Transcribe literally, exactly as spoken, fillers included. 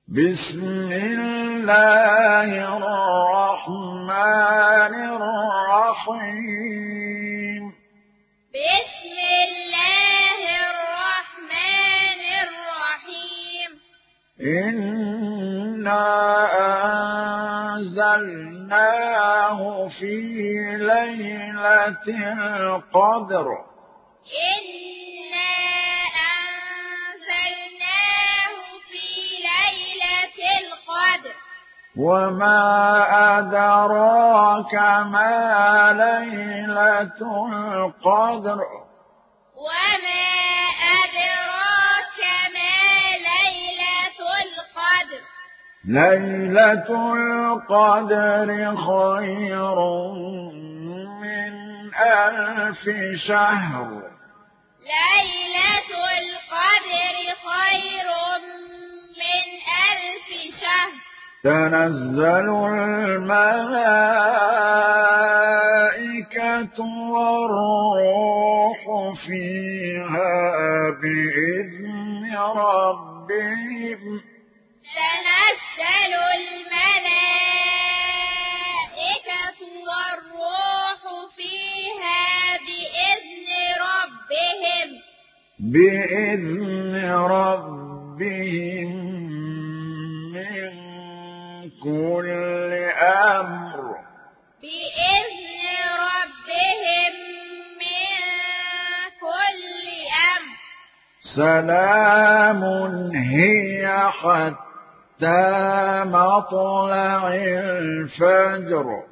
بسم الله الرحمن الرحيم بسم الله الرحمن الرحيم إنا أنزلناه في ليلة القدر إنا أنزلناه في ليلة القدر وما أدراك ما ليلة القدر وما أدراك ما ليلة القدر ليلة القدر خير من ألف شهر ليلة القدر خير من ألف شهر تنزل الملائكة والروح فيها بإذن ربهم تنزل الملائكة والروح فيها بإذن ربهم بإذن ربهم من كل أمر بإذن ربهم من كل أمر سلام هي حتى مطلع الفجر